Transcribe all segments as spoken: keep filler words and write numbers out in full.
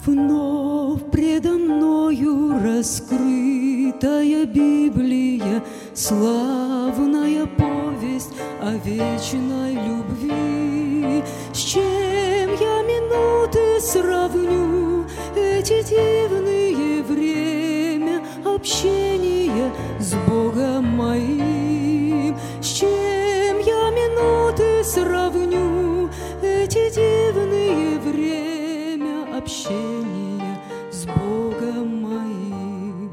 Вновь предо мною раскрытая Библия, славная повесть о вечной любви. С чем я минуты сравню эти дивные время общения с Богом моим? С чем я минуты сравню эти дивные время общения с Богом моим?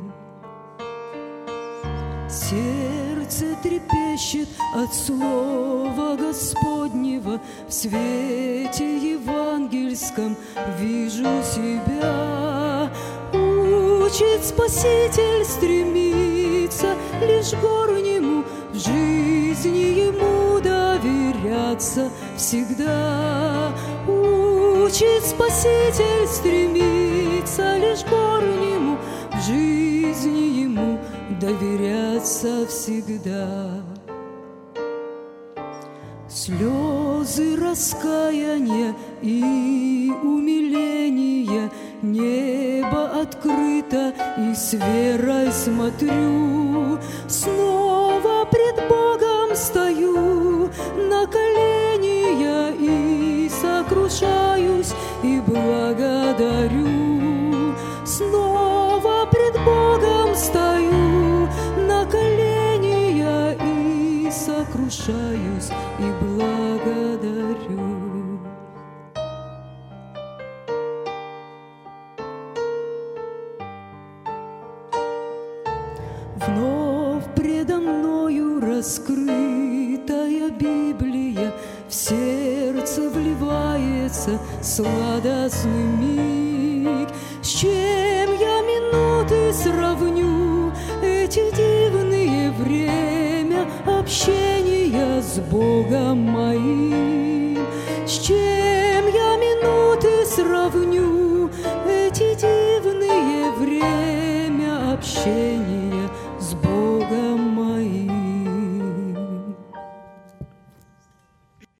Сердце трепещет от слова Господнего, в свете евангельском вижу себя. Учит Спаситель стремиться лишь горнему, в жизни ему доверяться всегда. Учит Спаситель стремиться лишь горнему, в жизни ему доверяться всегда. Слезы раскаяния и умиления, небо открыто, и с верой смотрю. Снова пред Богом стою на колени я и сокрушаюсь, и благодарю. Снова пред Богом стою на колени я и сокрушаюсь, и благодарю. Вновь предо мною раскрытая Библия, в сердце вливается сладостный миг. С чем я минуты сравню эти дивные время общения с Богом моим? С чем я минуты сравню эти дивные время общения